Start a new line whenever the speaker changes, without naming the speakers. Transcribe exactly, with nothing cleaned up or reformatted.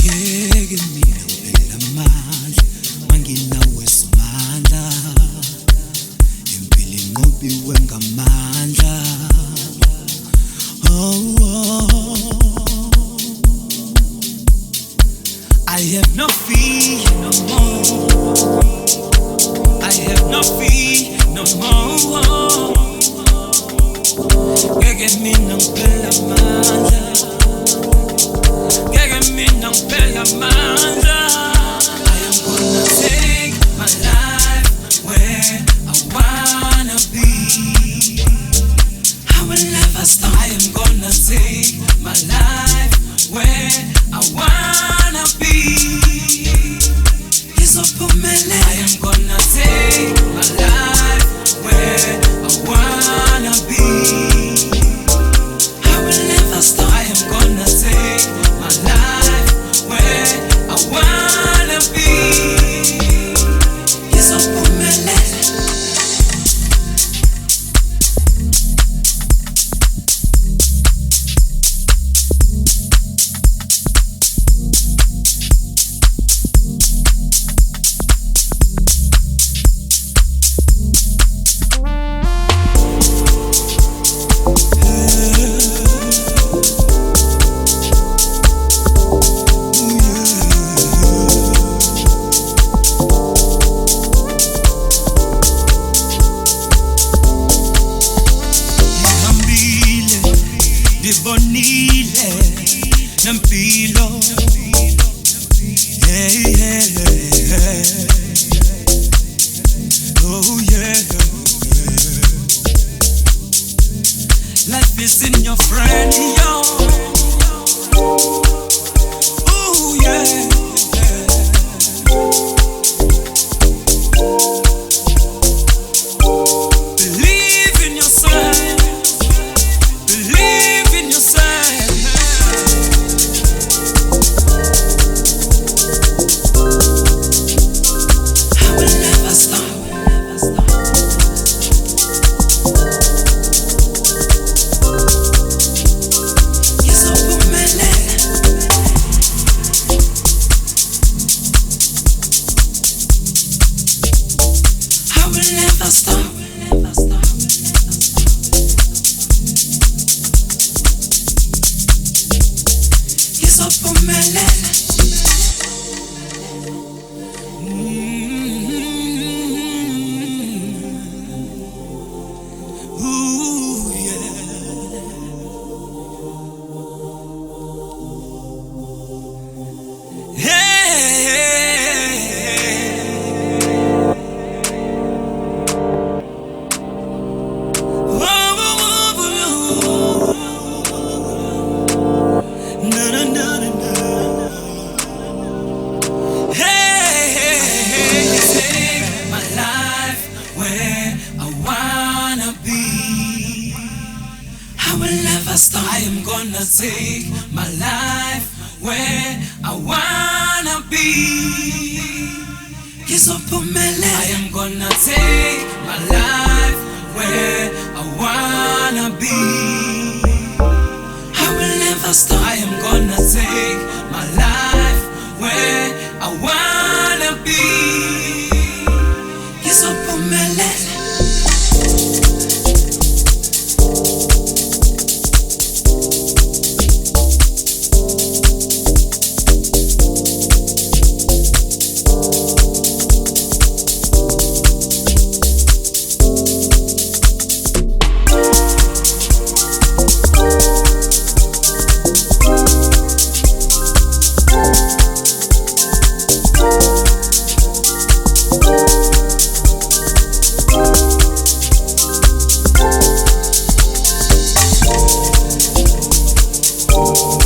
ngeke mina ngiphelele amandla manginawe simandla impilo inqobiwe ngamandla. Oh, oh. I have no fear no more. I have no fear no more. Ngeke mina ngiphele amandla. Ngeke mina ngiphele amandla. I am gonna take my life where I wanna be. I will never stop. I am gonna take my life where I wanna be. It's up for me. I am gonna take my life where I wanna be. I will never stop. I am gonna take my life where I wanna be. It's up for me. Bonile Nampilo yeah, yeah, yeah. Oh yeah. Life is in your friend, yo. Oh yeah. Believe in yourself. Believe in yourself. I will never stop. Yes, I put my leg. I will never stop. Up on my land. Ooh, yeah. Hey. Oh, oh, oh, oh. No, no, no. I will never stop. I am gonna take my life where I wanna be. It's up for me. I am gonna take my life where I wanna be. I will never stop. I am gonna take my life where I wanna be. It's up for me. Oh,